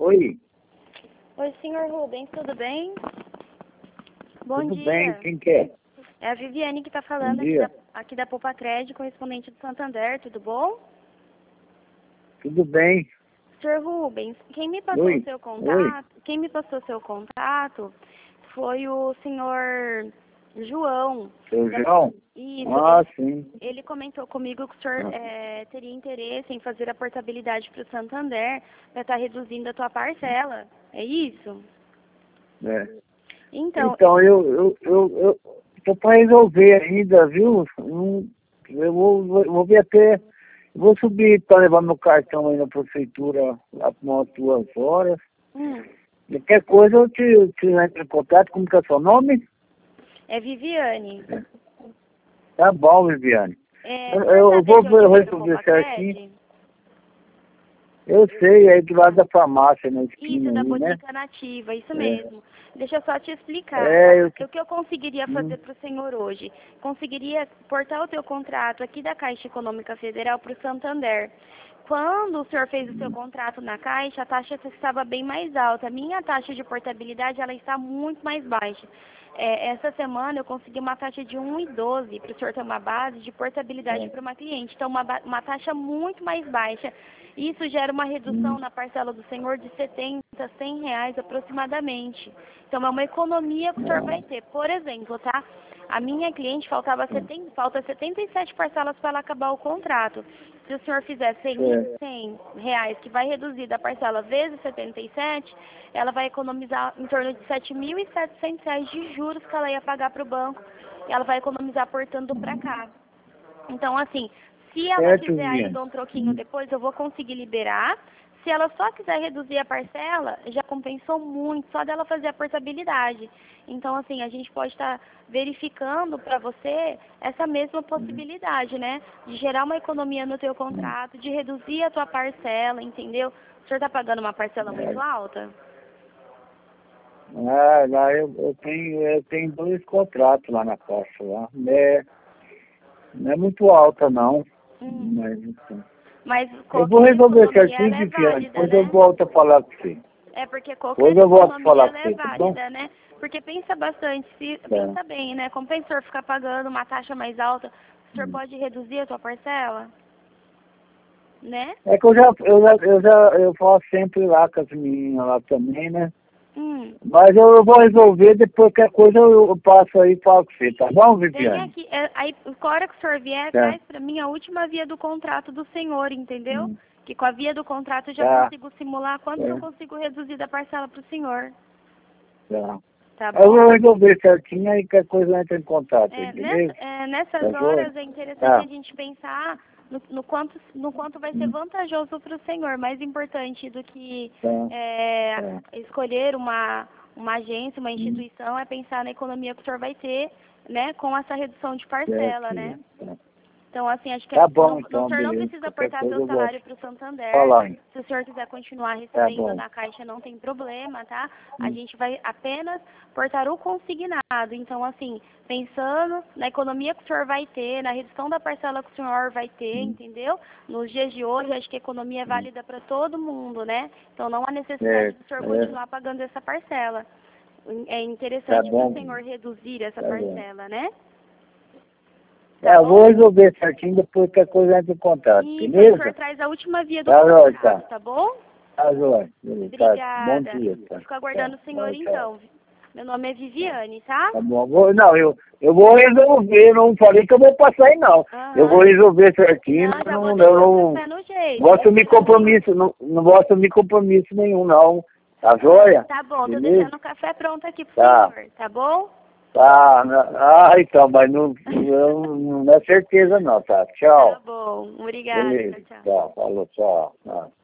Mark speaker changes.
Speaker 1: Oi.
Speaker 2: Oi, senhor Rubens, tudo bem? Bom
Speaker 1: Tudo
Speaker 2: dia.
Speaker 1: bem? Quem quer?
Speaker 2: É a Viviane que está falando aqui da Poupa Crédito, correspondente do Santander, tudo bom?
Speaker 1: Tudo bem.
Speaker 2: Senhor Rubens, quem me passou
Speaker 1: Oi.
Speaker 2: seu
Speaker 1: Oi.
Speaker 2: contato, quem me passou seu contato foi o senhor João.
Speaker 1: Seu João?
Speaker 2: Isso,
Speaker 1: Sim.
Speaker 2: ele comentou comigo que o senhor teria interesse em fazer a portabilidade para o Santander para estar reduzindo a tua parcela, é isso?
Speaker 1: É.
Speaker 2: Então,
Speaker 1: Eu tô para resolver ainda, viu? Eu vou ver até. Vou subir para levar meu cartão aí na prefeitura lá por umas 2 horas. Qualquer coisa eu te entro em contato. Como que é seu nome?
Speaker 2: é Viviane.
Speaker 1: Tá bom, Viviane.
Speaker 2: É,
Speaker 1: Eu vou resolver
Speaker 2: Poupa
Speaker 1: certinho.
Speaker 2: Crédito?
Speaker 1: Eu sei, é do lado da farmácia, na esquina
Speaker 2: Isso, da
Speaker 1: aí, né?
Speaker 2: Botica Nativa, isso mesmo. Deixa eu só te explicar. O que eu conseguiria fazer para o senhor hoje? Conseguiria portar o teu contrato aqui da Caixa Econômica Federal para o Santander. Quando o senhor fez o seu contrato na Caixa, a taxa estava bem mais alta. A minha taxa de portabilidade ela está muito mais baixa. Essa semana eu consegui uma taxa de 1,12 para o senhor ter uma base de portabilidade para uma cliente. Então, uma taxa muito mais baixa. Isso gera uma redução na parcela do senhor de 70 a 100 reais aproximadamente. Então, é uma economia que o senhor vai ter. Por exemplo, tá? A minha cliente falta 77 parcelas para ela acabar o contrato. Se o senhor fizer 100 reais, que vai reduzir da parcela vezes 77, ela vai economizar em torno de 7.700 reais de juros que ela ia pagar para o banco. E ela vai economizar portando para cá. Então, assim, se ela quiser ainda um troquinho depois, eu vou conseguir liberar. Se ela só quiser reduzir a parcela, já compensou muito, só dela fazer a portabilidade. Então, assim, a gente pode estar verificando para você essa mesma possibilidade, né? De gerar uma economia no teu contrato, de reduzir a tua parcela, entendeu? O senhor está pagando uma parcela muito alta?
Speaker 1: Lá eu tenho 2 contratos lá na Caixa lá. Não é muito alta, não.
Speaker 2: Mas
Speaker 1: eu vou resolver certinho,
Speaker 2: é
Speaker 1: Viviane.
Speaker 2: válida,
Speaker 1: Depois
Speaker 2: né?
Speaker 1: eu volto a falar com você.
Speaker 2: Porque
Speaker 1: Depois
Speaker 2: qualquer
Speaker 1: eu volto a falar com
Speaker 2: economia é
Speaker 1: você, tá bom?
Speaker 2: válida, né? Porque pensa bastante, pensa bem, né? Compensa o senhor ficar pagando uma taxa mais alta, o senhor pode reduzir a sua parcela, né?
Speaker 1: É que eu faço sempre lá com as meninas lá também, né? Mas eu vou resolver, depois qualquer coisa eu passo aí e falo com você, tá bom, Viviane?
Speaker 2: Vem aqui, aí, a hora que o senhor vier, traz pra mim a última via do contrato do senhor, entendeu? Que com a via do contrato eu já consigo simular quanto eu consigo reduzir da parcela pro senhor. Tá bom?
Speaker 1: Eu vou resolver certinho e qualquer coisa entra em contato, beleza?
Speaker 2: Nessas horas é interessante a gente pensar no quanto vai ser vantajoso para o senhor. Mais importante do que escolher uma agência, uma instituição, é pensar na economia que o senhor vai ter, né, com essa redução de parcela, né? Então, assim, acho que
Speaker 1: Tá bom,
Speaker 2: o
Speaker 1: então,
Speaker 2: senhor não
Speaker 1: beleza.
Speaker 2: precisa
Speaker 1: Qualquer
Speaker 2: aportar
Speaker 1: coisa
Speaker 2: seu
Speaker 1: eu
Speaker 2: salário
Speaker 1: vou
Speaker 2: para o Santander.
Speaker 1: falar, hein?
Speaker 2: Se o senhor quiser continuar recebendo
Speaker 1: bom.
Speaker 2: na Caixa, não tem problema, tá? A gente vai apenas portar o consignado. Então, assim, pensando na economia que o senhor vai ter, na redução da parcela que o senhor vai ter, entendeu? Nos dias de hoje, acho que a economia é válida para todo mundo, né? Então, não há necessidade do senhor continuar pagando essa parcela. É interessante para o senhor reduzir essa parcela, né?
Speaker 1: Eu vou resolver certinho, depois qualquer coisa entra em contato, beleza?
Speaker 2: O senhor traz a última via do contrato, tá bom?
Speaker 1: Tá jóia.
Speaker 2: Obrigada.
Speaker 1: Bom dia, tá?
Speaker 2: Fico aguardando o senhor, então. Meu nome é Viviane, tá?
Speaker 1: Tá bom. Eu vou resolver, não falei que eu vou passar aí, não. Eu vou resolver certinho,
Speaker 2: não no jeito.
Speaker 1: Vou assumir compromisso, não vou assumir compromisso nenhum, não. Tá jóia?
Speaker 2: Tá bom, tô
Speaker 1: beleza?
Speaker 2: deixando o café pronto aqui pro senhor, tá bom?
Speaker 1: Então, mas não é certeza não, tá? Tchau.
Speaker 2: Tá bom, obrigada,
Speaker 1: Beleza,
Speaker 2: tchau.
Speaker 1: tchau. Falou, tchau.